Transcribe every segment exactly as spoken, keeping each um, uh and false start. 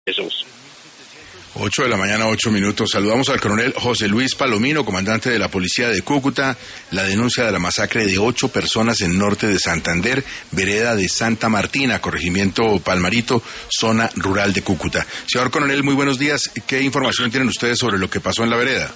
Jesús. Ocho de la mañana, ocho minutos. Saludamos al coronel José Luis Palomino, comandante de la Policía de Cúcuta. La denuncia de la masacre de ocho personas en norte de Santander, vereda de Santa Martina, corregimiento Palmarito, zona rural de Cúcuta. Señor coronel, muy buenos días. ¿Qué información tienen ustedes sobre lo que pasó en la vereda?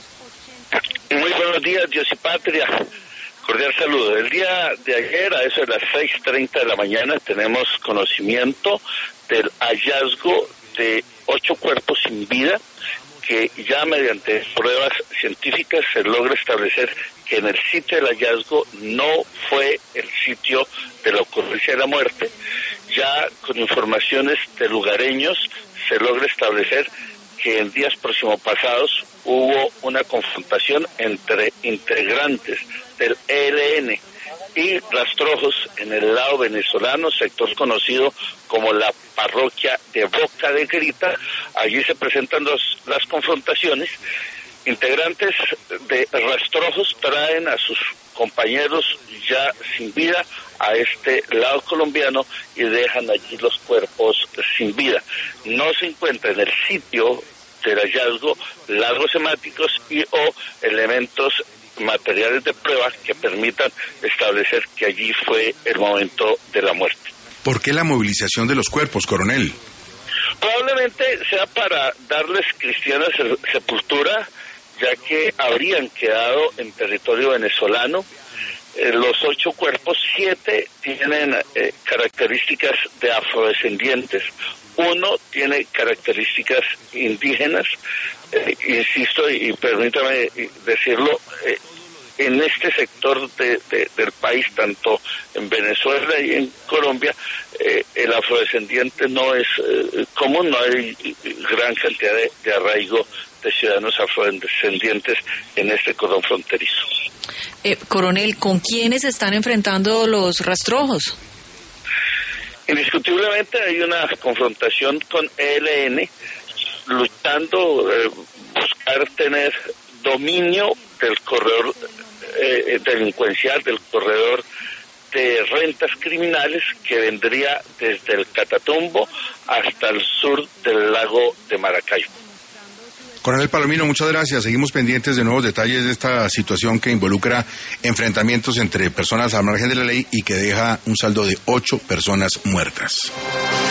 Muy buenos días, Dios y Patria. Cordial saludo. El día de ayer, a eso de las seis treinta de la mañana, tenemos conocimiento del hallazgo de ocho cuerpos sin vida, que ya mediante pruebas científicas se logra establecer que en el sitio del hallazgo no fue el sitio de la ocurrencia de la muerte. Ya con informaciones de lugareños se logra establecer que en días próximos pasados hubo una confrontación entre integrantes del E L N y rastrojos en el lado venezolano, sector conocido como la parroquia de Boca de Grita. Allí se presentan los, las confrontaciones. Integrantes de rastrojos traen a sus compañeros ya sin vida a este lado colombiano y dejan allí los cuerpos sin vida. No se encuentra en el sitio del hallazgo largos hemáticos y o elementos materiales de prueba que permitan establecer que allí fue el momento de la muerte. ¿Por qué la movilización de los cuerpos, coronel? Probablemente sea para darles cristiana sepultura, ya que habrían quedado en territorio venezolano. Eh, los ocho cuerpos, siete tienen eh, características de afrodescendientes. Uno tiene características indígenas, eh, insisto, y, y permítame decirlo, eh, en este sector de, de, del país, tanto en Venezuela y en Colombia, eh, el afrodescendiente no es eh, común, no hay gran cantidad de, de arraigo de ciudadanos afrodescendientes en este cordón fronterizo. Eh, coronel, ¿con quiénes están enfrentando los rastrojos? Indiscutiblemente hay una confrontación con E L N, luchando, eh, buscar tener dominio del corredor eh, delincuencial, del corredor de rentas criminales que vendría desde el Catatumbo hasta el sur del lago de Maracaibo. Coronel Palomino, muchas gracias. Seguimos pendientes de nuevos detalles de esta situación que involucra enfrentamientos entre personas al margen de la ley y que deja un saldo de ocho personas muertas.